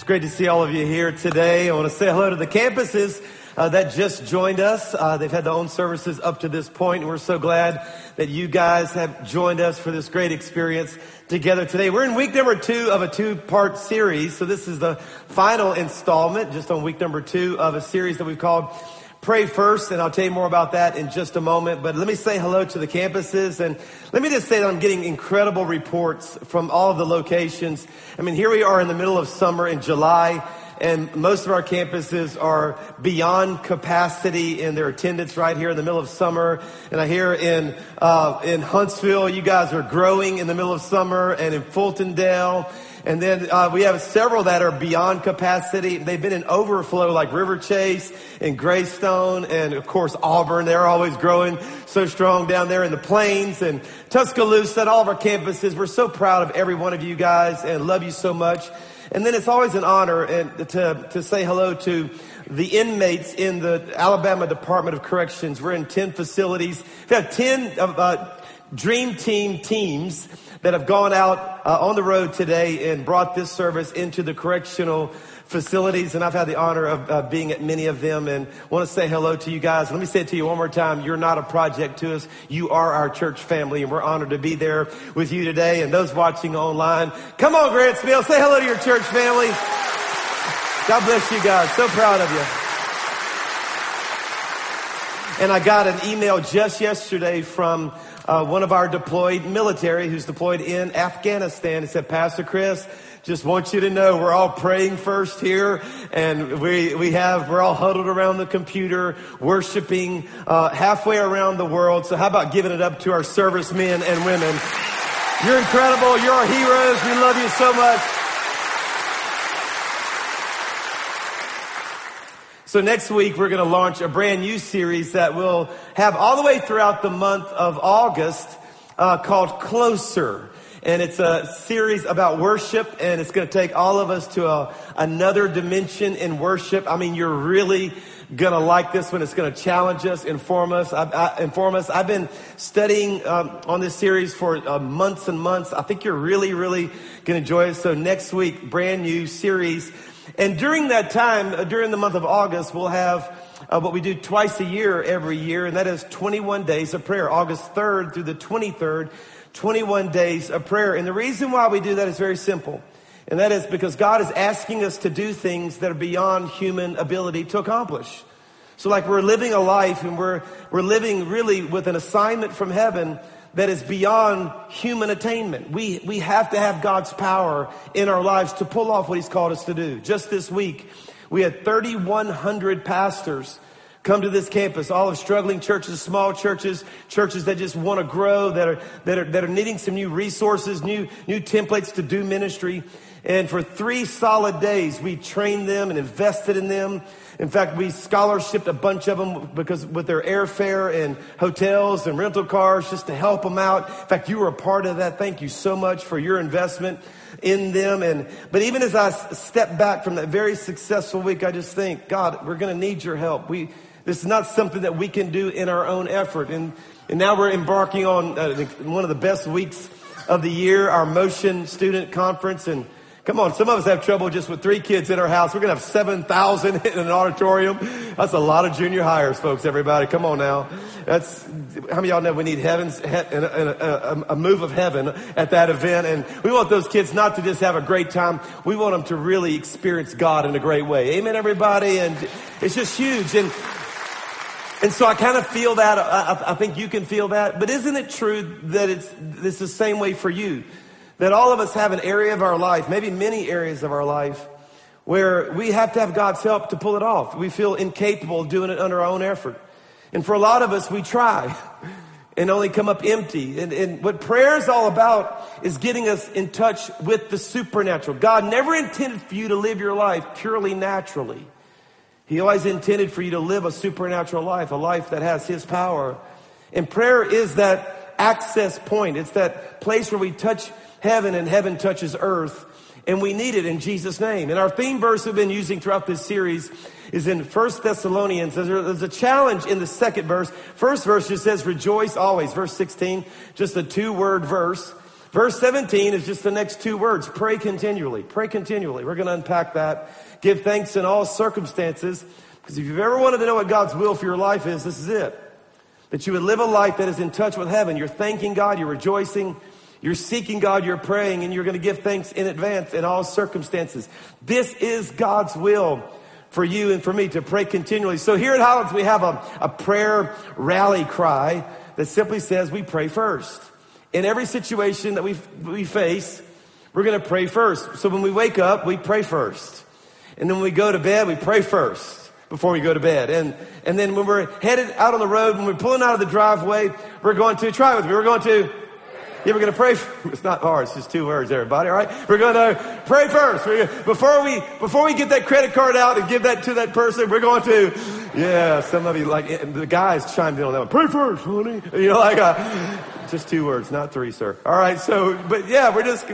great to see all of you here today. I want to say hello to the campuses that just joined us. They've had their own services up to this point, and we're so glad that you guys have joined us for this great experience together today. We're in week number 2 of a 2-part series. So this is the final installment, just on week number 2 of a series that we've called Pray First, and I'll tell you more about that in just a moment. But let me say hello to the campuses, and let me just say that I'm getting incredible reports from all of the locations. I mean, here we are in the middle of summer in July, and most of our campuses are beyond capacity in their attendance right here in the middle of summer. And I hear in Huntsville, you guys are growing in the middle of summer, and in Fultondale. And then we have several that are beyond capacity. They've been in overflow, like River Chase and Greystone, and of course Auburn. They're always growing so strong down there in the Plains, and Tuscaloosa, and all of our campuses. We're so proud of every one of you guys and love you so much. And then it's always an honor and to say hello to the inmates in the Alabama Department of Corrections. We're in 10 facilities. We have 10 Dream Team teams that have gone out on the road today and brought this service into the correctional facilities. And I've had the honor of being at many of them, and want to say hello to you guys. Let me say it to you one more time. You're not a project to us. You are our church family, and we're honored to be there with you today. And those watching online, come on, Grantsville, say hello to your church family. God bless you guys. So proud of you. And I got an email just yesterday from one of our deployed military who's deployed in Afghanistan. He said, Pastor Chris, just want you to know we're all praying first here, and we're all huddled around the computer, worshiping halfway around the world. So how about giving it up to our servicemen and women? You're incredible. You're our heroes. We love you so much. So next week, we're going to launch a brand new series that we'll have all the way throughout the month of August called Closer. And it's a series about worship, and it's going to take all of us to another dimension in worship. I mean, you're really going to like this one. It's going to challenge us, inform us. I've been studying on this series for months and months. I think you're really, really going to enjoy it. So next week, brand new series. And during that time, during the month of August, we'll have what we do twice a year, every year, and that is 21 days of prayer, August 3rd through the 23rd, 21 days of prayer. And the reason why we do that is very simple, and that is because God is asking us to do things that are beyond human ability to accomplish. So like we're living a life, and we're living really with an assignment from heaven that is beyond human attainment. We have to have God's power in our lives to pull off what He's called us to do. Just this week, we had 3,100 pastors come to this campus, all of struggling churches, small churches, churches that just want to grow, that are needing some new resources, new templates to do ministry. And for 3 solid days, we trained them and invested in them. In fact, we scholarshiped a bunch of them because with their airfare and hotels and rental cars just to help them out. In fact, you were a part of that. Thank you so much for your investment in them. But even as I step back from that very successful week, I just think, God, we're going to need your help. This is not something that we can do in our own effort. And now we're embarking on one of the best weeks of the year, our Motion Student Conference. And come on, some of us have trouble just with 3 kids in our house. We're going to have 7,000 in an auditorium. That's a lot of junior hires, folks, everybody. Come on now. How many of y'all know we need a move of heaven at that event? And we want those kids not to just have a great time. We want them to really experience God in a great way. Amen, everybody? And it's just huge. And so I kind of feel that. I think you can feel that. But isn't it true that it's the same way for you? That all of us have an area of our life, maybe many areas of our life, where we have to have God's help to pull it off. We feel incapable of doing it under our own effort. And for a lot of us, we try and only come up empty. And what prayer is all about is getting us in touch with the supernatural. God never intended for you to live your life purely naturally. He always intended for you to live a supernatural life, a life that has His power. And prayer is that access point. It's that place where we touch heaven and heaven touches earth. And we need it in Jesus' name. And our theme verse we've been using throughout this series is in 1 Thessalonians. There's a challenge in the second verse. First verse just says, rejoice always. Verse 16, just a 2-word verse. Verse 17 is just the next two words. Pray continually. Pray continually. We're going to unpack that. Give thanks in all circumstances. Because if you've ever wanted to know what God's will for your life is, this is it. That you would live a life that is in touch with heaven. You're thanking God. You're rejoicing. You're seeking God. You're praying. And you're going to give thanks in advance in all circumstances. This is God's will for you and for me to pray continually. So here at Highlands, we have a prayer rally cry that simply says we pray first. In every situation that we face, we're going to pray first. So when we wake up, we pray first. And then when we go to bed, we pray first before we go to bed. And then when we're headed out on the road, when we're pulling out of the driveway, we're going to, try it with me, we're going to pray. It's not hard. It's just two words, everybody. All right. We're going to pray first. Before we get that credit card out and give that to that person, we're going to, yeah, some of you like the guys chimed in on that one. Pray first, honey. You know, just two words, not three, sir. All right. So, but yeah,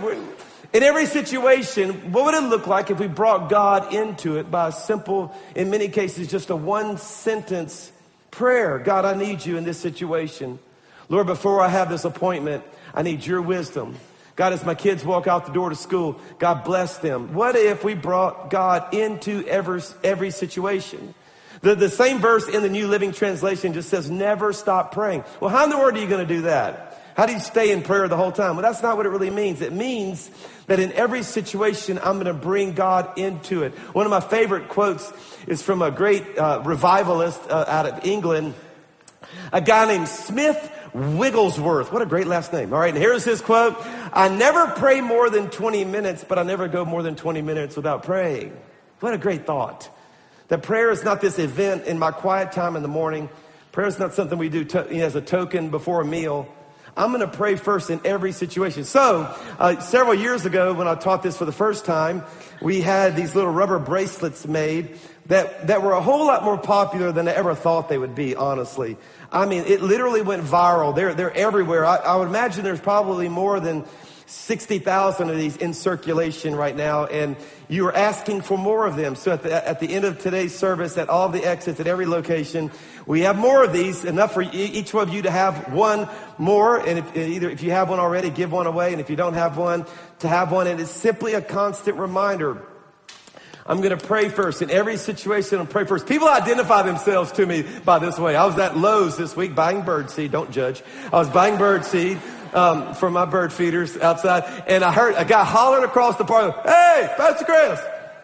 in every situation, what would it look like if we brought God into it by a simple, in many cases, just a one sentence prayer? God, I need you in this situation. Lord, before I have this appointment, I need your wisdom. God, as my kids walk out the door to school, God bless them. What if we brought God into every situation? The same verse in the New Living Translation just says, never stop praying. Well, how in the world are you going to do that? How do you stay in prayer the whole time? Well, that's not what it really means. It means that in every situation, I'm going to bring God into it. One of my favorite quotes is from a great revivalist out of England, a guy named Smith Wigglesworth. What a great last name. All right, and here's his quote. I never pray more than 20 minutes, but I never go more than 20 minutes without praying. What a great thought. That prayer is not this event in my quiet time in the morning. Prayer is not something we do as a token before a meal. I'm going to pray first in every situation. So, several years ago when I taught this for the first time, we had these little rubber bracelets made that were a whole lot more popular than I ever thought they would be, honestly. I mean, it literally went viral. They're everywhere. I would imagine there's probably more than 60,000 of these in circulation right now, and you are asking for more of them. So at the end of today's service, at all the exits, at every location, we have more of these, enough for each one of you to have one more. And if you have one already, give one away. And if you don't have one, to have one. And it's simply a constant reminder. I'm going to pray first. In every situation, I'm pray first. People identify themselves to me by this way. I was at Lowe's this week buying birdseed. Don't judge. I was buying birdseed for my bird feeders outside. And I heard a guy hollering across the park, hey, Pastor Chris.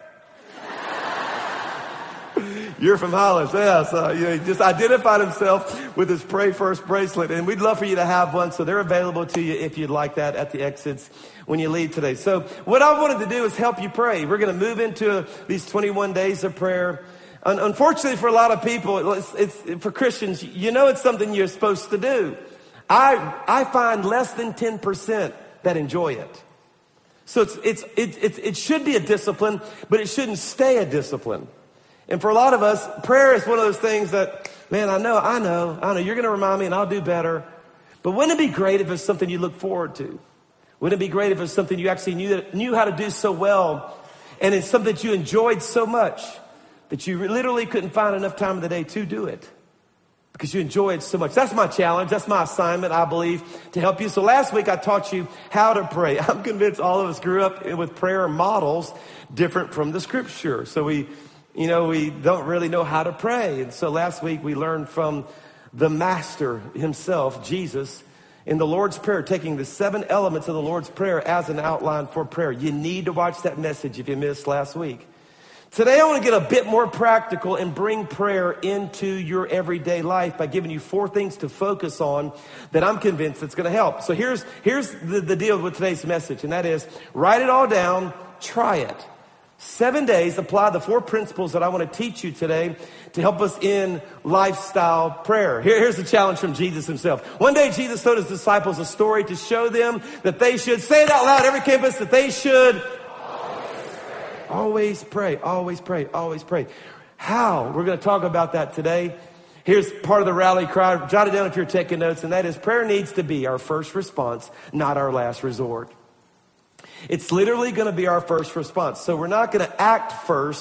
You're from Highlands. Yeah, so he just identified himself with his Pray First bracelet. And we'd love for you to have one. So they're available to you if you'd like that at the exits when you leave today. So what I wanted to do is help you pray. We're going to move into these 21 days of prayer. Unfortunately, for a lot of people, it's for Christians, you know it's something you're supposed to do. I find less than 10% that enjoy it. So it should be a discipline, but it shouldn't stay a discipline. And for a lot of us, prayer is one of those things that, man, I know, you're going to remind me and I'll do better. But wouldn't it be great if it's something you look forward to? Wouldn't it be great if it's something you actually knew how to do so well, and it's something that you enjoyed so much that you literally couldn't find enough time in the day to do it because you enjoy it so much? That's my challenge. That's my assignment, I believe, to help you. So last week I taught you how to pray. I'm convinced all of us grew up with prayer models different from the scripture. So we don't really know how to pray. And so last week we learned from the master himself, Jesus, in the Lord's Prayer, taking the 7 elements of the Lord's Prayer as an outline for prayer. You need to watch that message if you missed last week. Today I want to get a bit more practical and bring prayer into your everyday life by giving you 4 things to focus on that I'm convinced it's going to help. So here's the deal with today's message, and that is write it all down, try it. 7 days, apply the 4 principles that I want to teach you today to help us in lifestyle prayer. Here's the challenge from Jesus himself. One day, Jesus told his disciples a story to show them that they should, say it out loud, every campus, that they should always pray, always pray, always pray. How? We're going to talk about that today. Here's part of the rally cry. Jot it down if you're taking notes, and that is prayer needs to be our first response, not our last resort. It's literally going to be our first response. So we're not going to act first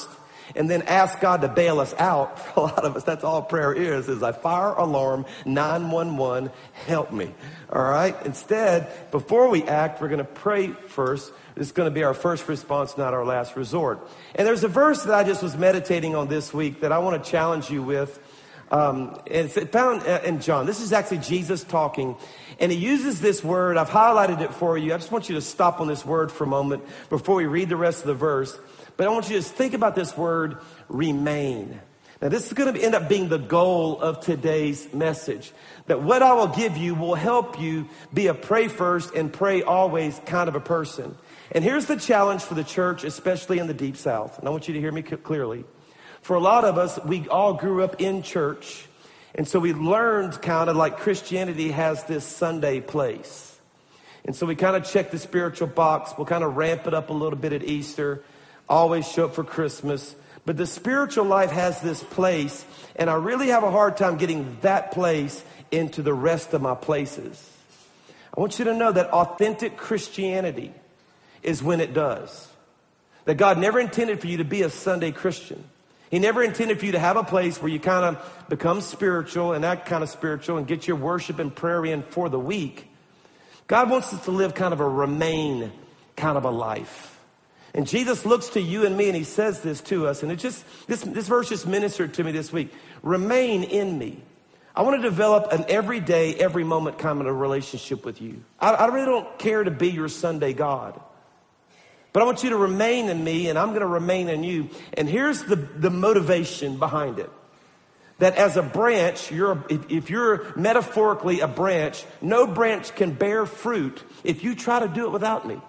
and then ask God to bail us out. For a lot of us, that's all prayer is a fire alarm, 911, help me. All right? Instead, before we act, we're going to pray first. It's going to be our first response, not our last resort. And there's a verse that I just was meditating on this week that I want to challenge you with. And it's found in John. This is actually Jesus talking. And he uses this word. I've highlighted it for you. I just want you to stop on this word for a moment before we read the rest of the verse. But I want you to just think about this word, remain. Now, this is going to end up being the goal of today's message. That what I will give you will help you be a pray first and pray always kind of a person. And here's the challenge for the church, especially in the Deep South. And I want you to hear me clearly. For a lot of us, we all grew up in church. And so we learned kind of like Christianity has this Sunday place. And so we kind of check the spiritual box. We'll kind of ramp it up a little bit at Easter. Always show up for Christmas. But the spiritual life has this place. And I really have a hard time getting that place into the rest of my places. I want you to know that authentic Christianity is when it does. That God never intended for you to be a Sunday Christian. He never intended for you to have a place where you kind of become spiritual and act kind of spiritual and get your worship and prayer in for the week. God wants us to live kind of a remain kind of a life. And Jesus looks to you and me and he says this to us. And it just, this verse just ministered to me this week. Remain in me. I want to develop an everyday, every moment kind of a relationship with you. I really don't care to be your Sunday God. But I want you to remain in me and I'm going to remain in you. And here's the motivation behind it. That as a branch, if you're metaphorically a branch, no branch can bear fruit if you try to do it without me.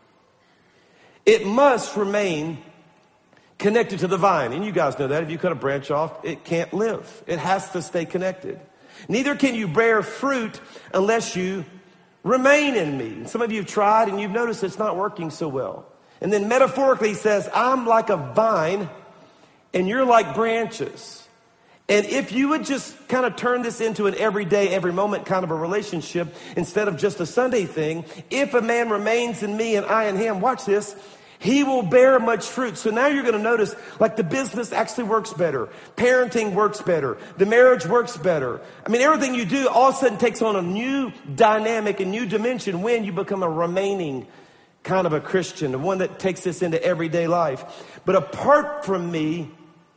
It must remain connected to the vine. And you guys know that. If you cut a branch off, it can't live. It has to stay connected. Neither can you bear fruit unless you remain in me. And some of you have tried and you've noticed it's not working so well. And then metaphorically he says, I'm like a vine and you're like branches. And if you would just kind of turn this into an everyday, every moment kind of a relationship instead of just a Sunday thing, if a man remains in me and I in him, watch this, he will bear much fruit. So now you're going to notice like the business actually works better. Parenting works better. The marriage works better. I mean, everything you do all of a sudden takes on a new dynamic, a new dimension when you become a remaining kind of a Christian, the one that takes this into everyday life. But apart from me,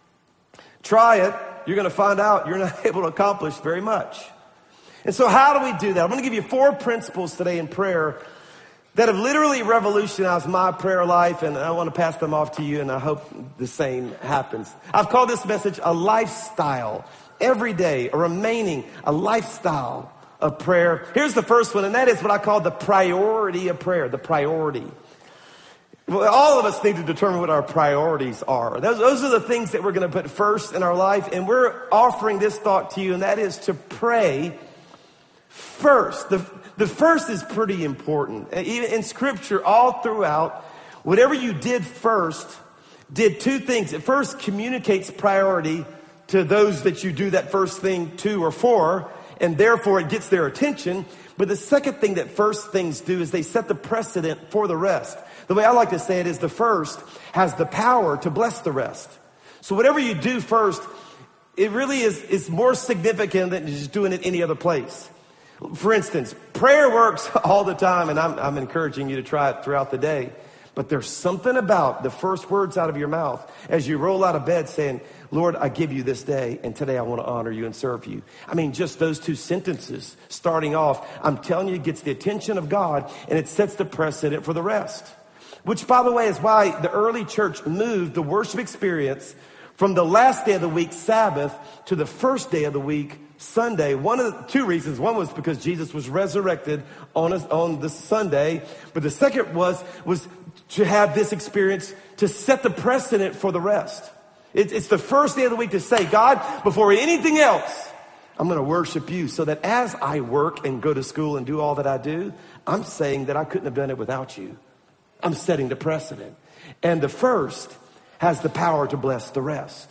try it. You're going to find out you're not able to accomplish very much. And so how do we do that? I'm going to give you 4 principles today in prayer that have literally revolutionized my prayer life, and I want to pass them off to you, and I hope the same happens. I've called this message a lifestyle. Every day, a lifestyle of prayer. Here's the first one, and that is what I call the priority of prayer, the priority. Well, all of us need to determine what our priorities are. Those are the things that we're going to put first in our life, and we're offering this thought to you, and that is to pray first. The first is pretty important. Even in Scripture, all throughout, whatever you did first did 2 things. It first communicates priority to those that you do that first thing to or for, and therefore it gets their attention. But the second thing that first things do is they set the precedent for the rest. The way I like to say it is the first has the power to bless the rest. So whatever you do first, it really is more significant than just doing it any other place. For instance, prayer works all the time, and I'm encouraging you to try it throughout the day. But there's something about the first words out of your mouth as you roll out of bed saying, Lord, I give you this day, and today I want to honor you and serve you. I mean, just those 2 sentences starting off, I'm telling you, it gets the attention of God, and it sets the precedent for the rest. Which, by the way, is why the early church moved the worship experience from the last day of the week, Sabbath, to the first day of the week, Sunday. One of the 2 reasons. One was because Jesus was resurrected on this Sunday. But the second was to have this experience to set the precedent for the rest. It's the first day of the week to say, God, before anything else, I'm going to worship you so that as I work and go to school and do all that I do, I'm saying that I couldn't have done it without you. I'm setting the precedent. And the first has the power to bless the rest.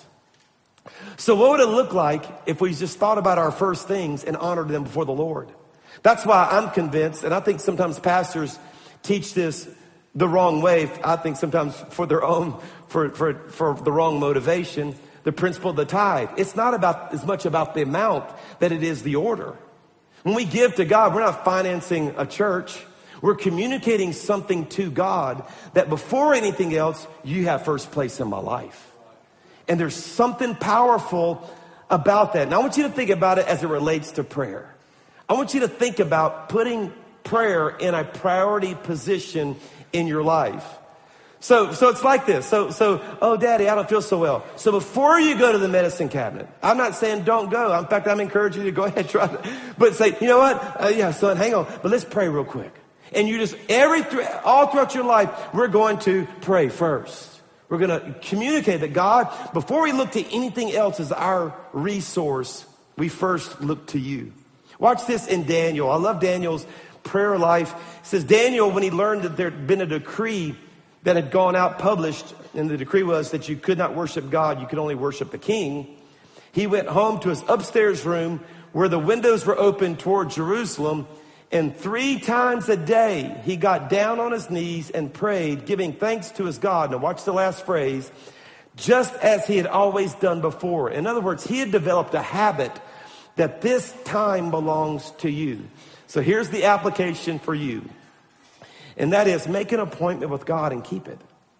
So what would it look like if we just thought about our first things and honored them before the Lord? That's why I'm convinced, and I think sometimes pastors teach this the wrong way. I think sometimes for their own for the wrong motivation. The principle of the tithe. It's not about as much about the amount that it is the order. When we give to God, we're not financing a church. We're communicating something to God that before anything else, you have first place in my life. And there's something powerful about that. And I want you to think about it as it relates to prayer. I want you to think about putting prayer in a priority position in your life. So it's like this. Oh, Daddy, I don't feel so well. So before you go to the medicine cabinet, I'm not saying don't go. In fact, I'm encouraging you to go ahead and try it. But say, you know what? Yeah, son, hang on. But let's pray real quick. And you just, all throughout your life, we're going to pray first. We're going to communicate that God, before we look to anything else as our resource, we first look to you. Watch this in Daniel. I love Daniel's prayer life. It says Daniel, when he learned that there had been a decree that had gone out published, and the decree was that you could not worship God, you could only worship the king. He went home to his upstairs room where the windows were open toward Jerusalem, and 3 times a day he got down on his knees and prayed, giving thanks to his God. Now watch the last phrase, just as he had always done before. In other words, he had developed a habit that this time belongs to you. So here's the application for you. And that is make an appointment with God and keep it.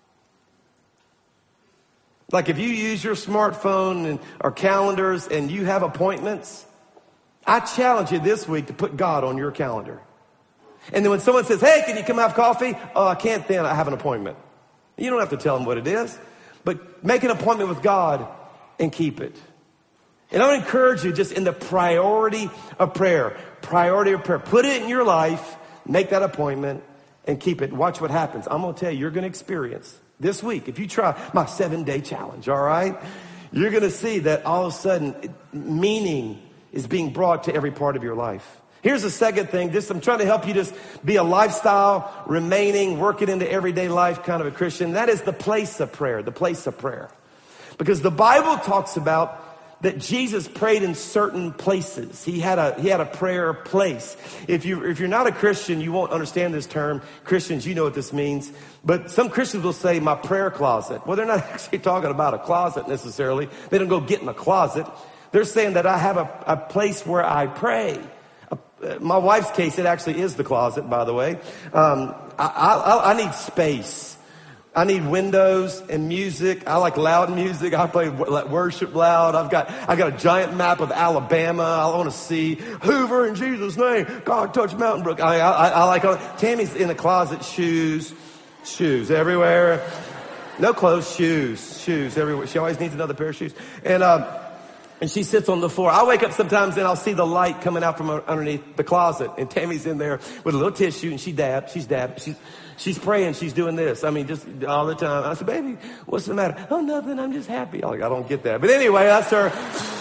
Like if you use your smartphone or calendars and you have appointments, I challenge you this week to put God on your calendar. And then when someone says, hey, can you come have coffee? Oh, I can't then, I have an appointment. You don't have to tell them what it is, but make an appointment with God and keep it. And I would encourage you just in the priority of prayer. Priority of prayer. Put it in your life, make that appointment, and keep it. Watch what happens. I'm going to tell you, you're going to experience this week. If you try my 7-day challenge, all right, you're going to see that all of a sudden meaning is being brought to every part of your life. Here's the second thing. I'm trying to help you just be a lifestyle, remaining, working into everyday life kind of a Christian. That is the place of prayer, the place of prayer. Because the Bible talks about that Jesus prayed in certain places. He had a prayer place. If you're not a Christian, you won't understand this term. Christians, you know what this means. But some Christians will say my prayer closet. Well, they're not actually talking about a closet necessarily. They don't go get in a closet. They're saying that I have a place where I pray. My wife's case, it actually is the closet, by the way. I need space. I need windows and music. I like loud music. I play worship loud. I got a giant map of Alabama. I want to see Hoover in Jesus' name. God touch Mountain Brook. I like Tammy's in the closet. Shoes everywhere. No clothes, shoes everywhere. She always needs another pair of shoes. And she sits on the floor. I wake up sometimes and I'll see the light coming out from underneath the closet. And Tammy's in there with a little tissue and she's dabbing. She's praying. She's doing this. I mean, just all the time. I said, baby, what's the matter? Oh, nothing. I'm just happy. I don't get that. But anyway, that's her.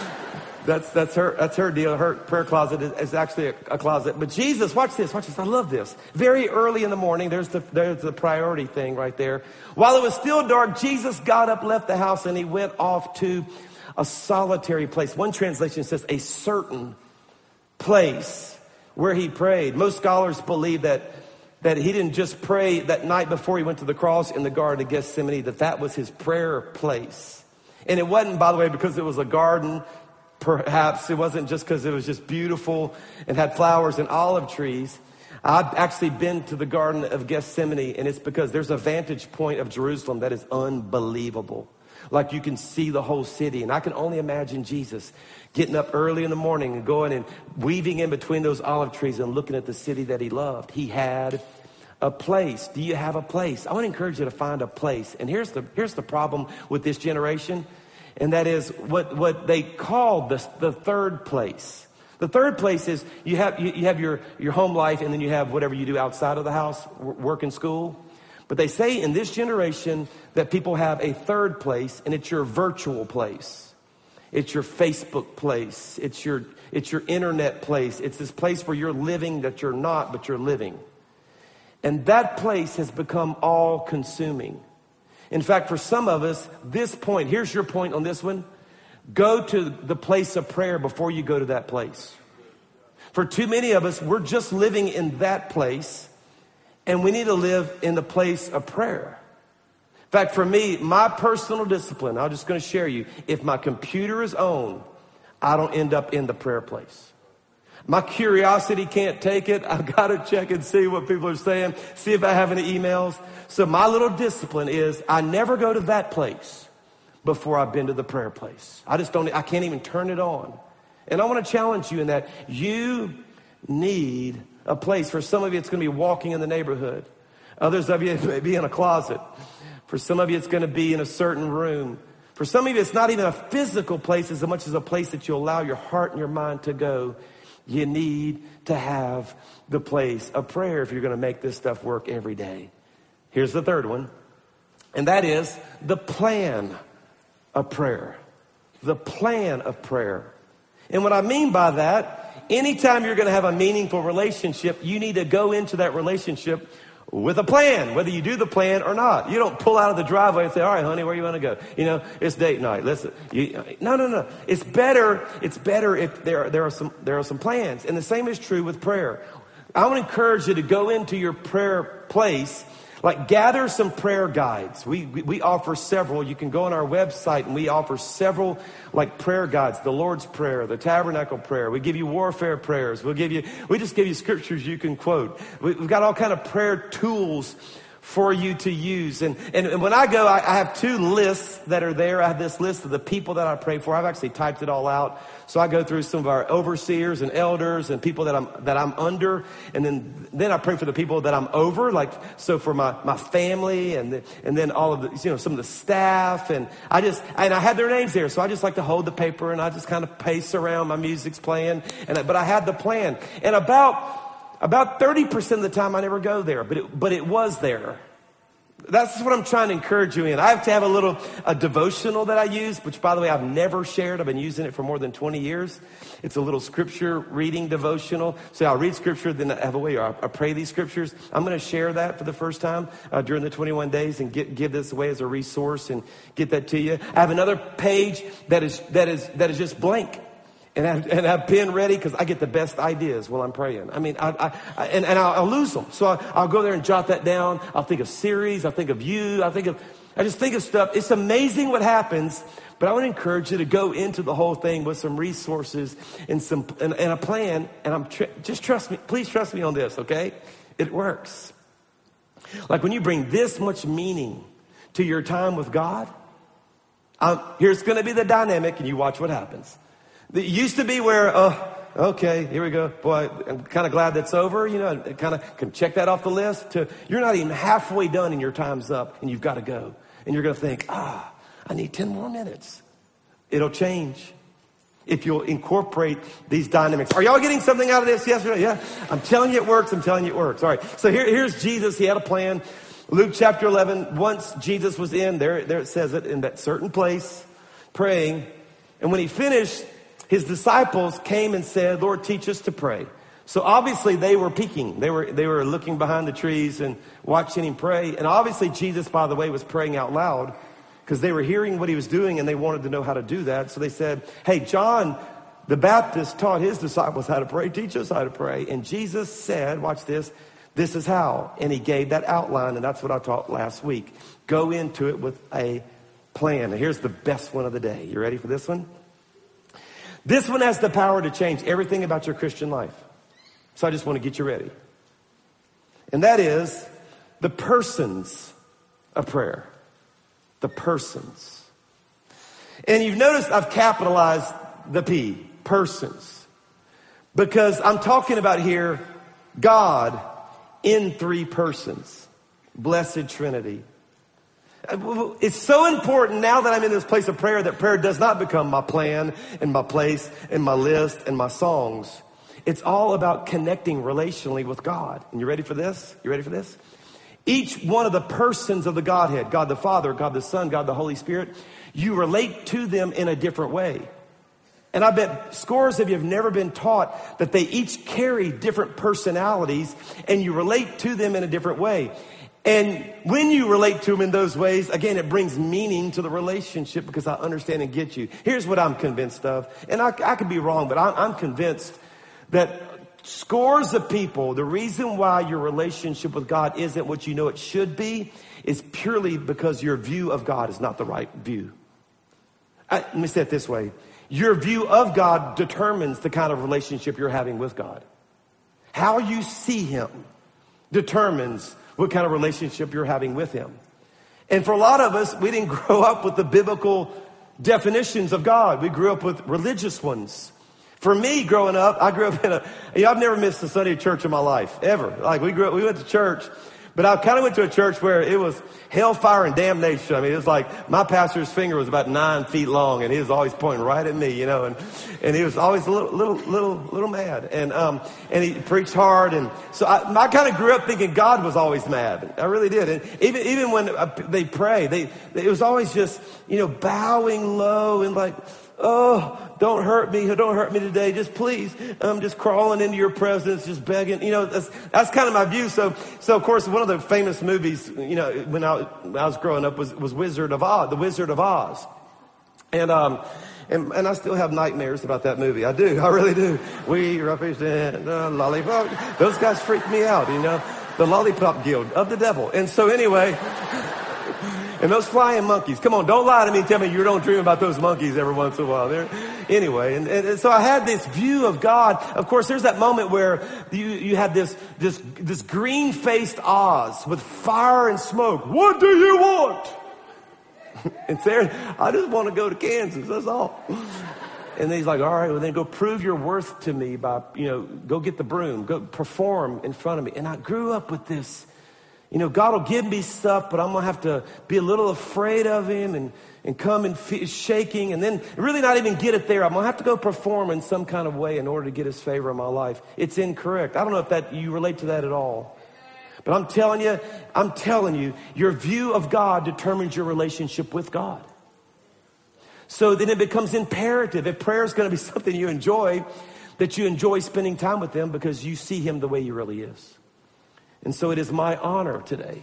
That's her deal. Her prayer closet is actually a closet. But Jesus, watch this. I love this. Very early in the morning, there's the priority thing right there. While it was still dark, Jesus got up, left the house, and he went off to a solitary place. One translation says a certain place where he prayed. Most scholars believe that he didn't just pray that night before he went to the cross in the Garden of Gethsemane, that was his prayer place. And it wasn't, by the way, because it was a garden. Perhaps it wasn't just because it was just beautiful and had flowers and olive trees. I've actually been to the Garden of Gethsemane, and it's because there's a vantage point of Jerusalem that is unbelievable. Like you can see the whole city. And I can only imagine Jesus getting up early in the morning and going and weaving in between those olive trees and looking at the city that he loved. He had a place. Do you have a place? I want to encourage you to find a place. And here's the problem with this generation. And that is what they call the third place. The third place is you have your home life, and then you have whatever you do outside of the house, work and school. But they say in this generation that people have a third place, and it's your virtual place. It's your Facebook place. It's your internet place. It's this place where you're living that you're not, but you're living. And that place has become all consuming. In fact, for some of us, this point, here's your point on this one. Go to the place of prayer before you go to that place. For too many of us, we're just living in that place, and we need to live in the place of prayer. In fact, for me, my personal discipline, I'm just going to share you, if my computer is on, I don't end up in the prayer place. My curiosity can't take it. I've got to check and see what people are saying, see if I have any emails. So my little discipline is I never go to that place before I've been to the prayer place. I can't even turn it on. And I want to challenge you in that you need a place. For some of you, it's going to be walking in the neighborhood. Others of you, it may be in a closet. For some of you, it's going to be in a certain room. For some of you, it's not even a physical place as much as a place that you allow your heart and your mind to go. You need to have the place of prayer if you're going to make this stuff work every day. Here's the third one, and that is the plan of prayer. The plan of prayer. And what I mean by that, anytime you're going to have a meaningful relationship, you need to go into that relationship with a plan, whether you do the plan or not. You don't pull out of the driveway and say, all right, honey, where you want to go? You know, it's date night. Listen, no. It's better if there are some plans. And the same is true with prayer. I want to encourage you to go into your prayer place. Like, gather some prayer guides. We offer several. You can go on our website and we offer several like prayer guides. The Lord's Prayer, the Tabernacle Prayer. We give you warfare prayers. We just give you scriptures you can quote. We've got all kind of prayer tools for you to use. And when I go, I have two lists that are there. I have this list of the people that I pray for. I've actually typed it all out. So I go through some of our overseers and elders and people that I'm under. And then I pray for the people that I'm over. Like, so for my family and then all of the, some of the staff. And I have their names there. So I just like to hold the paper and I just kind of pace around. My music's playing. But I had the plan. And about 30% of the time I never go there, but it was there. That's what I'm trying to encourage you in. I have to have a devotional that I use, which, by the way, I've never shared. I've been using it for more than 20 years. It's a little scripture reading devotional. So I'll read scripture, then I have a way, or I pray these scriptures. I'm going to share that for the first time during the 21 days and give this away as a resource and get that to you. I have another page that is just blank. And I have pen ready because I get the best ideas while I'm praying. I mean, I'll lose them. So I'll go there and jot that down. I'll think of series. I'll think of you. I just think of stuff. It's amazing what happens. But I want to encourage you to go into the whole thing with some resources and a plan. And just trust me. Please trust me on this, okay? It works. Like when you bring this much meaning to your time with God, here's going to be the dynamic, and you watch what happens. It used to be where, okay, here we go. Boy, I'm kind of glad that's over. Kind of can check that off the list. To you're not even halfway done and your time's up and you've got to go. And you're going to think, I need 10 more minutes. It'll change if you'll incorporate these dynamics. Are y'all getting something out of this? Yes or no? Yeah. I'm telling you it works. All right. So here's Jesus. He had a plan. Luke chapter 11. Once Jesus was there it says it, in that certain place, praying. And when he finished, his disciples came and said, Lord, teach us to pray. So obviously they were peeking. They were looking behind the trees and watching him pray. And obviously Jesus, by the way, was praying out loud because they were hearing what he was doing and they wanted to know how to do that. So they said, hey, John the Baptist taught his disciples how to pray. Teach us how to pray. And Jesus said, watch this, this is how. And he gave that outline, and that's what I taught last week. Go into it with a plan. And here's the best one of the day. You ready for this one? This one has the power to change everything about your Christian life. So I just want to get you ready. And that is the persons of prayer. The persons. And you've noticed I've capitalized the P, persons. Because I'm talking about here God in three persons. Blessed Trinity. It's so important now that I'm in this place of prayer that prayer does not become my plan and my place and my list and my songs. It's all about connecting relationally with God. And you ready for this? Each one of the persons of the Godhead, God the Father, God the Son, God the Holy Spirit, you relate to them in a different way. And I bet scores of you have never been taught that they each carry different personalities and you relate to them in a different way. And when you relate to them in those ways, again, it brings meaning to the relationship because I understand and get you. Here's what I'm convinced of. And I could be wrong, but I'm convinced that scores of people, the reason why your relationship with God isn't what you know it should be is purely because your view of God is not the right view. Let me say it this way. Your view of God determines the kind of relationship you're having with God. How you see him determines what kind of relationship you're having with him. And for a lot of us, we didn't grow up with the biblical definitions of God. We grew up with religious ones. For me, growing up, I grew up in I've never missed a Sunday church in my life, ever. Like we went to church, but I kind of went to a church where it was hellfire and damnation. I mean, it was like my pastor's finger was about 9 feet long, and he was always pointing right at me, and he was always a little mad, and he preached hard, and so I kind of grew up thinking God was always mad. I really did, and even when they pray, it was always just bowing low and like, oh, don't hurt me today. Just please, I'm just crawling into your presence, just begging. That's kind of my view. So of course, one of the famous movies, when I was growing up was The Wizard of Oz. And I still have nightmares about that movie. I do. I really do. We represent the lollipop. Those guys freak me out, the Lollipop Guild of the devil. And so anyway, and those flying monkeys. Come on, don't lie to me and tell me you don't dream about those monkeys every once in a while. Anyway, and so I had this view of God. Of course, there's that moment where you had this green-faced Oz with fire and smoke. What do you want? And Sarah, I just want to go to Kansas, that's all. And then he's like, all right, well then go prove your worth to me by, go get the broom, go perform in front of me. And I grew up with this. God will give me stuff, but I'm going to have to be a little afraid of him and come and shaking and then really not even get it there. I'm going to have to go perform in some kind of way in order to get his favor in my life. It's incorrect. I don't know if you relate to that at all. But I'm telling you, your view of God determines your relationship with God. So then it becomes imperative. If prayer is going to be something you enjoy, that you enjoy spending time with him because you see him the way he really is. And so it is my honor today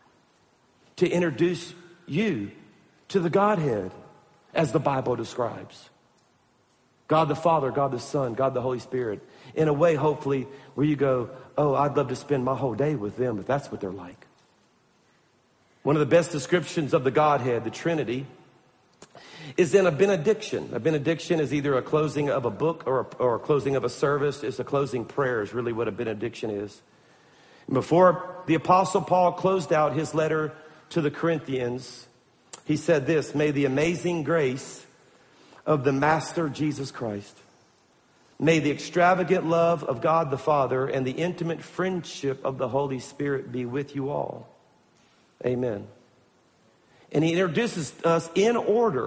to introduce you to the Godhead as the Bible describes. God the Father, God the Son, God the Holy Spirit. In a way, hopefully, where you go, oh, I'd love to spend my whole day with them if that's what they're like. One of the best descriptions of the Godhead, the Trinity, is in a benediction. A benediction is either a closing of a book or a closing of a service. It's a closing prayer is really what a benediction is. Before the Apostle Paul closed out his letter to the Corinthians, he said this, may the amazing grace of the Master Jesus Christ, may the extravagant love of God the Father and the intimate friendship of the Holy Spirit be with you all. Amen. And he introduces us in order,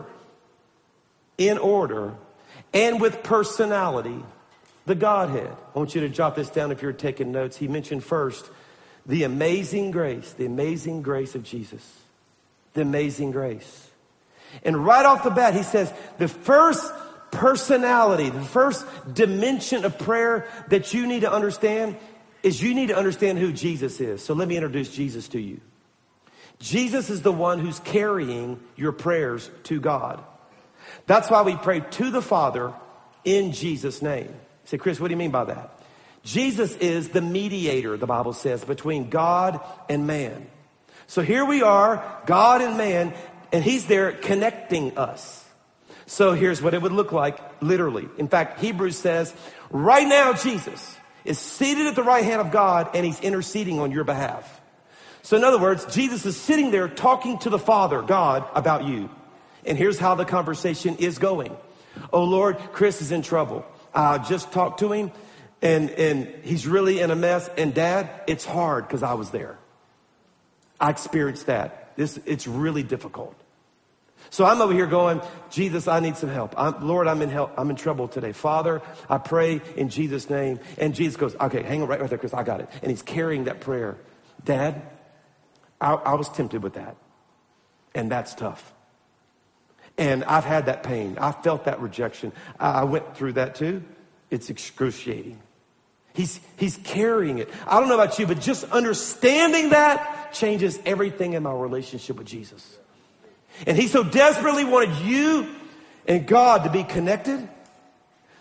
and with personality, the Godhead. I want you to jot this down if you're taking notes. He mentioned first the amazing grace of Jesus. The amazing grace. And right off the bat, he says the first personality, the first dimension of prayer that you need to understand is you need to understand who Jesus is. So let me introduce Jesus to you. Jesus is the one who's carrying your prayers to God. That's why we pray to the Father in Jesus' name. Say, Chris, what do you mean by that? Jesus is the mediator, the Bible says, between God and man. So here we are, God and man, and he's there connecting us. So here's what it would look like, literally. In fact, Hebrews says, right now Jesus is seated at the right hand of God, and he's interceding on your behalf. So in other words, Jesus is sitting there talking to the Father, God, about you. And here's how the conversation is going. Oh Lord, Chris is in trouble. I just talked to him and he's really in a mess. And Dad, it's hard because I was there. I experienced that. It's really difficult. So I'm over here going, Jesus, I need some help. Lord, I'm in trouble today. Father, I pray in Jesus' name. And Jesus goes, okay, hang on right there, Chris. I got it. And he's carrying that prayer. Dad, I was tempted with that. And that's tough. And I've had that pain. I felt that rejection. I went through that too. It's excruciating. He's carrying it. I don't know about you, but just understanding that changes everything in my relationship with Jesus. And he so desperately wanted you and God to be connected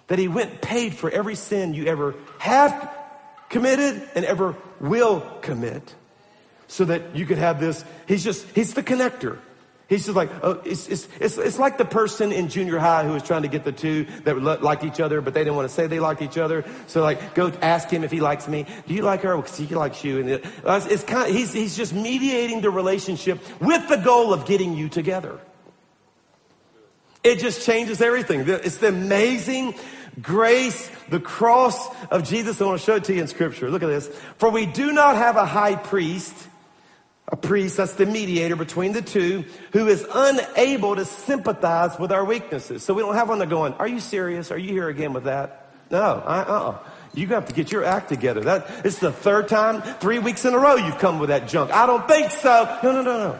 that he went and paid for every sin you ever have committed and ever will commit, so that you could have this. He's the connector. He's just like, oh, it's like the person in junior high who was trying to get the two that liked each other, but they didn't want to say they liked each other. So like, go ask him if he likes me. Do you like her? Because he likes you. And it's kind of, he's just mediating the relationship with the goal of getting you together. It just changes everything. It's the amazing grace, the cross of Jesus. I want to show it to you in scripture. Look at this. For we do not have a high priest, a priest, that's the mediator between the two, who is unable to sympathize with our weaknesses. So we don't have one that's going, are you serious? Are you here again with that? No, you have to get your act together. It's the third time, 3 weeks in a row you've come with that junk. I don't think so. No.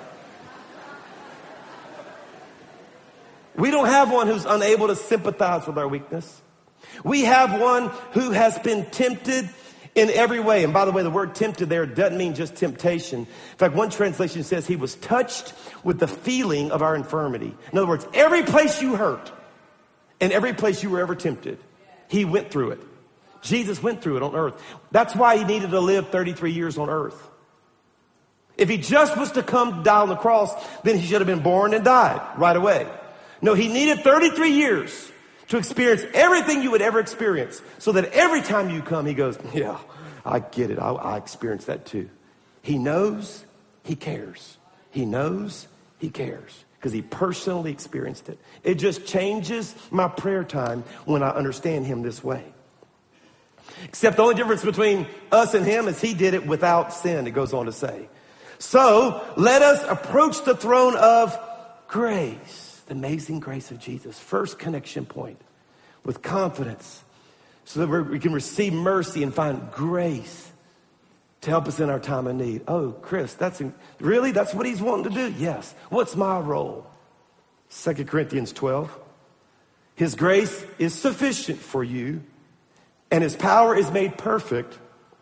We don't have one who's unable to sympathize with our weakness. We have one who has been tempted in every way. And by the way, the word tempted there doesn't mean just temptation. In fact, one translation says he was touched with the feeling of our infirmity. In other words, every place you hurt and every place you were ever tempted, he went through it. Jesus went through it on earth. That's why he needed to live 33 years on earth. If he just was to come die on the cross, then he should have been born and died right away. No, he needed 33 years to experience everything you would ever experience, so that every time you come, he goes, yeah, I get it. I experienced that too. He knows, he cares. He knows, he cares, because he personally experienced it. It just changes my prayer time when I understand him this way. Except the only difference between us and him is he did it without sin, it goes on to say. So let us approach the throne of grace. The amazing grace of Jesus. First connection point, with confidence, so that we can receive mercy and find grace to help us in our time of need. Oh, Chris, that's what he's wanting to do? Yes. What's my role? 2 Corinthians 12. His grace is sufficient for you, and his power is made perfect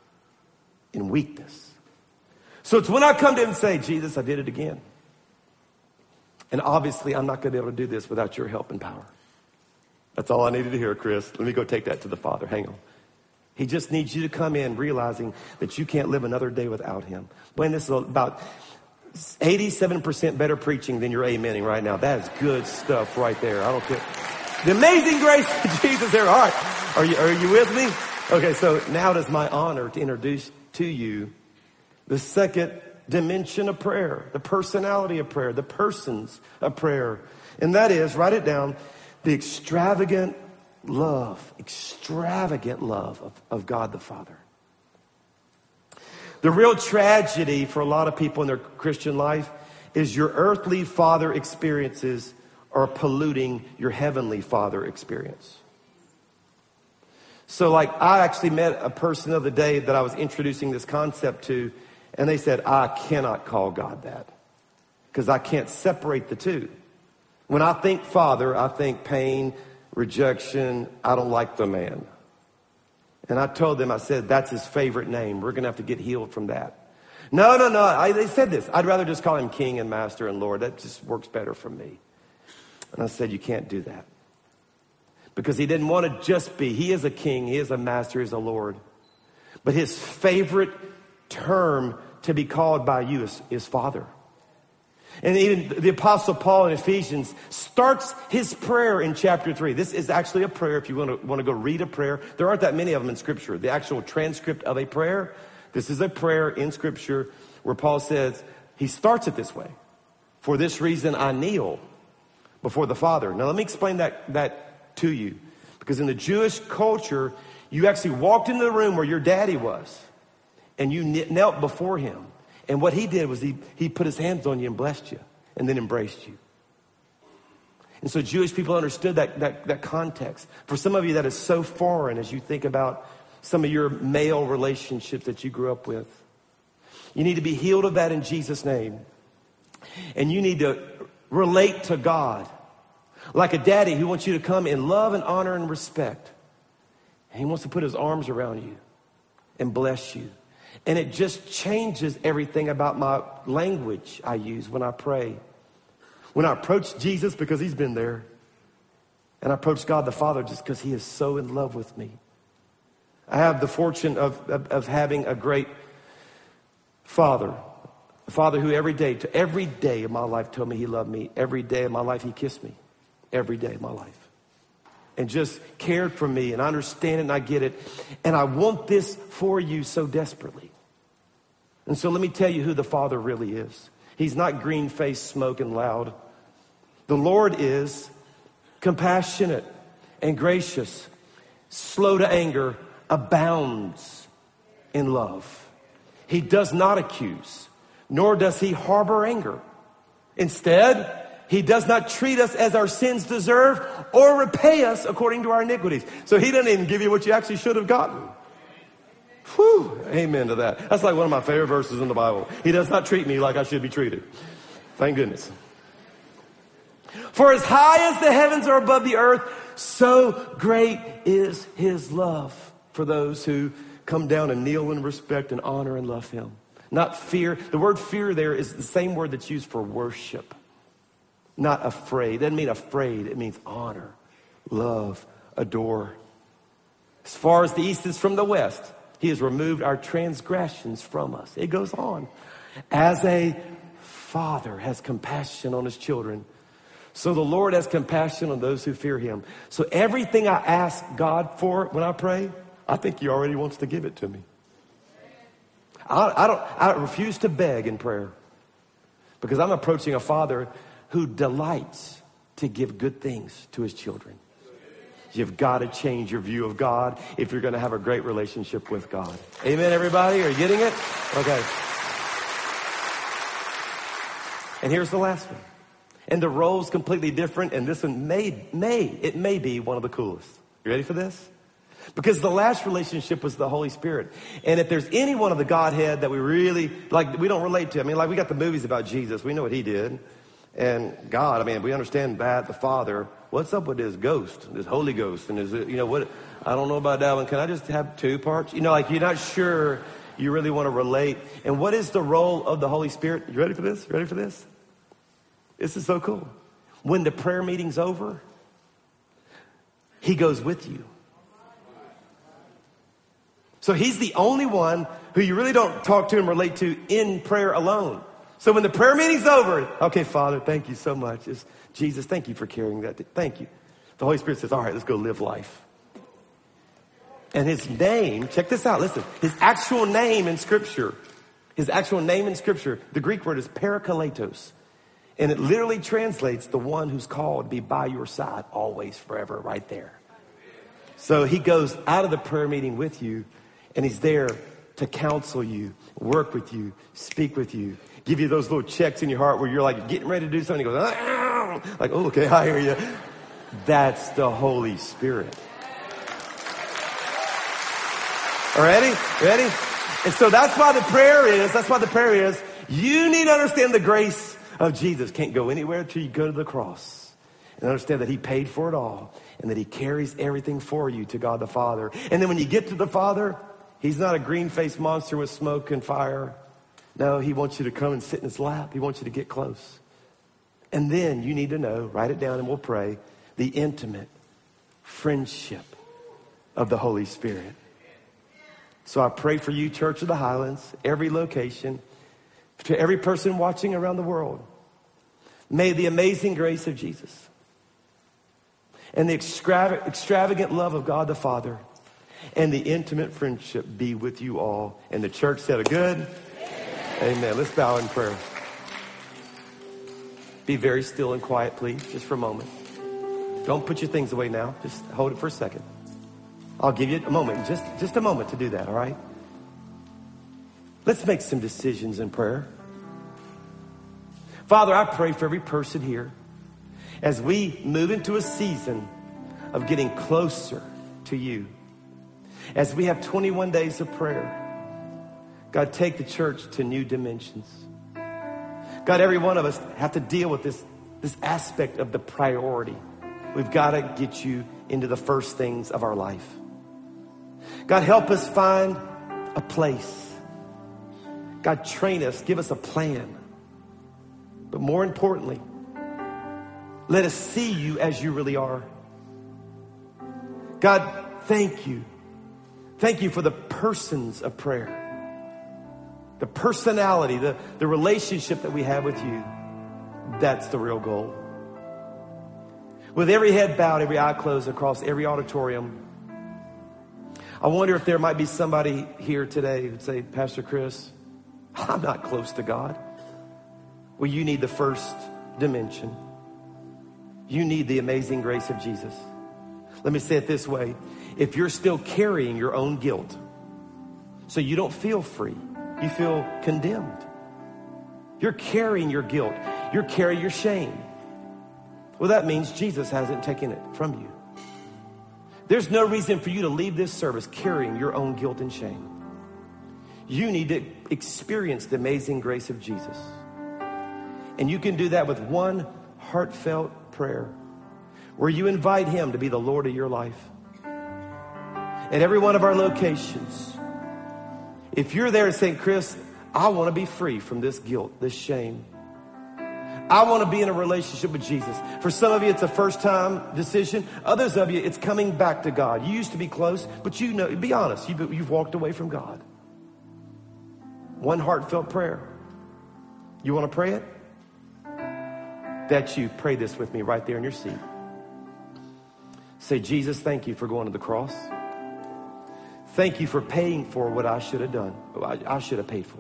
in weakness. So it's when I come to him and say, Jesus, I did it again. And obviously, I'm not going to be able to do this without your help and power. That's all I needed to hear, Chris. Let me go take that to the Father. Hang on. He just needs you to come in realizing that you can't live another day without him. When this is about 87% better preaching than you're amening right now. That is good stuff right there. I don't care. The amazing grace of Jesus there. All right. Are you with me? Okay, so now it is my honor to introduce to you the second dimension of prayer, the personality of prayer, the persons of prayer. And that is, write it down, the extravagant love of God the Father. The real tragedy for a lot of people in their Christian life is your earthly father experiences are polluting your heavenly Father experience. So like I actually met a person the other day that I was introducing this concept to, and they said, I cannot call God that because I can't separate the two. When I think Father, I think pain, rejection. I don't like the man. And I told them, I said, that's his favorite name. We're going to have to get healed from that. No. They said this. I'd rather just call him King and Master and Lord. That just works better for me. And I said, you can't do that. Because he didn't want to just be. He is a king. He is a master. He is a Lord. But his favorite term to be called by you is Father. And even the Apostle Paul in Ephesians starts his prayer in chapter 3. This is actually a prayer. If you want to go read a prayer, there aren't that many of them in Scripture. The actual transcript of a prayer. This is a prayer in Scripture where Paul says, he starts it this way. For this reason I kneel before the Father. Now let me explain that to you. Because in the Jewish culture, you actually walked into the room where your daddy was. And you knelt before him. And what he did was he put his hands on you and blessed you. And then embraced you. And so Jewish people understood that context. For some of you, that is so foreign as you think about some of your male relationships that you grew up with. You need to be healed of that in Jesus' name. And you need to relate to God like a daddy who wants you to come in love and honor and respect. And he wants to put his arms around you and bless you. And it just changes everything about my language I use when I pray. When I approach Jesus, because he's been there. And I approach God the Father just because he is so in love with me. I have the fortune of having a great father. A father who every day of my life told me he loved me. Every day of my life he kissed me. Every day of my life. And just cared for me, and I understand it and I get it. And I want this for you so desperately. And so let me tell you who the Father really is. He's not green-faced, smoking loud. The Lord is compassionate and gracious, slow to anger, abounds in love. He does not accuse, nor does he harbor anger. Instead, he does not treat us as our sins deserve or repay us according to our iniquities. So he doesn't even give you what you actually should have gotten. Whew, amen to that. That's like one of my favorite verses in the Bible. He does not treat me like I should be treated. Thank goodness. For as high as the heavens are above the earth, so great is his love for those who come down and kneel in respect and honor and love him. Not fear. The word fear there is the same word that's used for worship. Not afraid. It doesn't mean afraid. It means honor, love, adore. As far as the east is from the west, he has removed our transgressions from us. It goes on. As a father has compassion on his children, so the Lord has compassion on those who fear him. So everything I ask God for when I pray, I think he already wants to give it to me. I refuse to beg in prayer because I'm approaching a father who delights to give good things to his children. You've got to change your view of God if you're going to have a great relationship with God. Amen, everybody? Are you getting it? Okay. And here's the last one. And the role's completely different, and this one may be one of the coolest. You ready for this? Because the last relationship was the Holy Spirit. And if there's any one of the Godhead that we really, like, we don't relate to. I mean, like, we got the movies about Jesus. We know what he did. And God, I mean, we understand that, the Father. What's up with this ghost, this Holy Ghost? And is it, you know, what? I don't know about that one. Can I just have two parts? You know, like, you're not sure you really want to relate. And what is the role of the Holy Spirit? You ready for this? Ready for this? This is so cool. When the prayer meeting's over, he goes with you. So he's the only one who you really don't talk to and relate to in prayer alone. So when the prayer meeting's over, okay, Father, thank you so much. Jesus, thank you for carrying that. Thank you. The Holy Spirit says, all right, let's go live life. And his name, check this out, listen. His actual name in Scripture, the Greek word is parakletos. And it literally translates the one who's called to be by your side always, forever, right there. So he goes out of the prayer meeting with you, and he's there to counsel you, work with you, speak with you, give you those little checks in your heart where you're like getting ready to do something. He goes, ah! Like, oh, okay, I hear you. That's the Holy Spirit. Ready? Ready? And so that's why the prayer is, you need to understand the grace of Jesus. Can't go anywhere till you go to the cross and understand that he paid for it all and that he carries everything for you to God the Father. And then when you get to the Father, he's not a green-faced monster with smoke and fire. No, he wants you to come and sit in his lap. He wants you to get close. And then you need to know, write it down and we'll pray, the intimate friendship of the Holy Spirit. So I pray for you, Church of the Highlands, every location, to every person watching around the world. May the amazing grace of Jesus and the extravagant love of God the Father and the intimate friendship be with you all. And the church said a good amen. Let's bow in prayer. Be very still and quiet, please, just for a moment. Don't put your things away now. Just hold it for a second. I'll give you a moment, just a moment to do that, all right? Let's make some decisions in prayer. Father, I pray for every person here as we move into a season of getting closer to you. As we have 21 days of prayer, God, take the church to new dimensions. God, every one of us have to deal with this aspect of the priority. We've got to get you into the first things of our life. God, help us find a place. God, train us, give us a plan. But more importantly, let us see you as you really are. God, thank you. Thank you for the persons of prayer. The personality, the relationship that we have with you. That's the real goal. With every head bowed, every eye closed across every auditorium, I wonder if there might be somebody here today who'd say, Pastor Chris, I'm not close to God. Well, you need the first dimension. You need the amazing grace of Jesus. Let me say it this way. If you're still carrying your own guilt, so you don't feel free, you feel condemned. You're carrying your guilt. You're carrying your shame. Well, that means Jesus hasn't taken it from you. There's no reason for you to leave this service carrying your own guilt and shame. You need to experience the amazing grace of Jesus. And you can do that with one heartfelt prayer where you invite him to be the Lord of your life. At every one of our locations, if you're there and saying, Chris, I want to be free from this guilt, this shame. I want to be in a relationship with Jesus. For some of you, it's a first-time decision. Others of you, it's coming back to God. You used to be close, but you know, be honest, you've walked away from God. One heartfelt prayer. You want to pray it? That's you. Pray this with me right there in your seat. Say, Jesus, thank you for going to the cross. Thank you for paying for what I should have done. I should have paid for.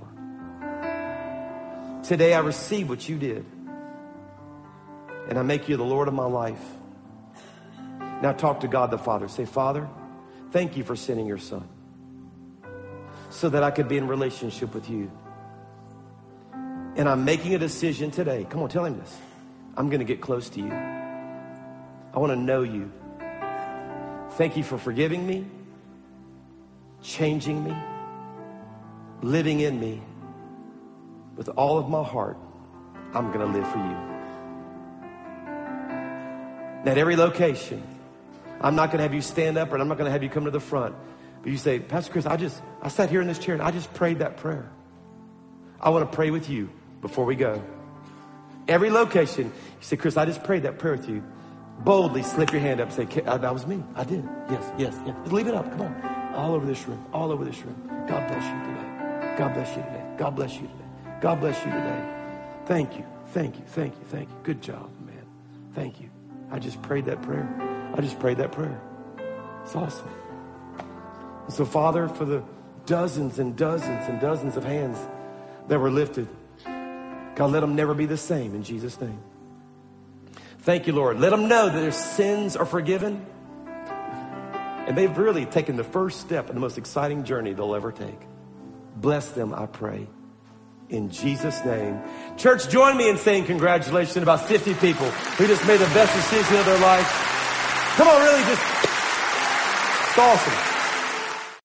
Today I receive what you did. And I make you the Lord of my life. Now talk to God the Father. Say, Father, thank you for sending your Son so that I could be in relationship with you. And I'm making a decision today. Come on, tell him this. I'm going to get close to you. I want to know you. Thank you for forgiving me, changing me, living in me. With all of my heart, I'm going to live for you. At every location, I'm not going to have you stand up, and I'm not going to have you come to the front. But you say, Pastor Chris, I sat here in this chair and I just prayed that prayer. I want to pray with you before we go. Every location, you say, Chris, I just prayed that prayer with you. Boldly slip your hand up and say, that was me. I did. Yes. Just leave it up. Come on. All over this room. All over this room. God bless you today. God bless you today. God bless you today. God bless you today. Thank you. Thank you. Thank you. Thank you. Good job, man. Thank you. I just prayed that prayer. I just prayed that prayer. It's awesome. And so, Father, for the dozens and dozens and dozens of hands that were lifted, God, let them never be the same in Jesus' name. Thank you, Lord. Let them know that their sins are forgiven. And they've really taken the first step in the most exciting journey they'll ever take. Bless them, I pray. In Jesus' name. Church, join me in saying congratulations to about 50 people who just made the best decision of their life. Come on, really, it's awesome.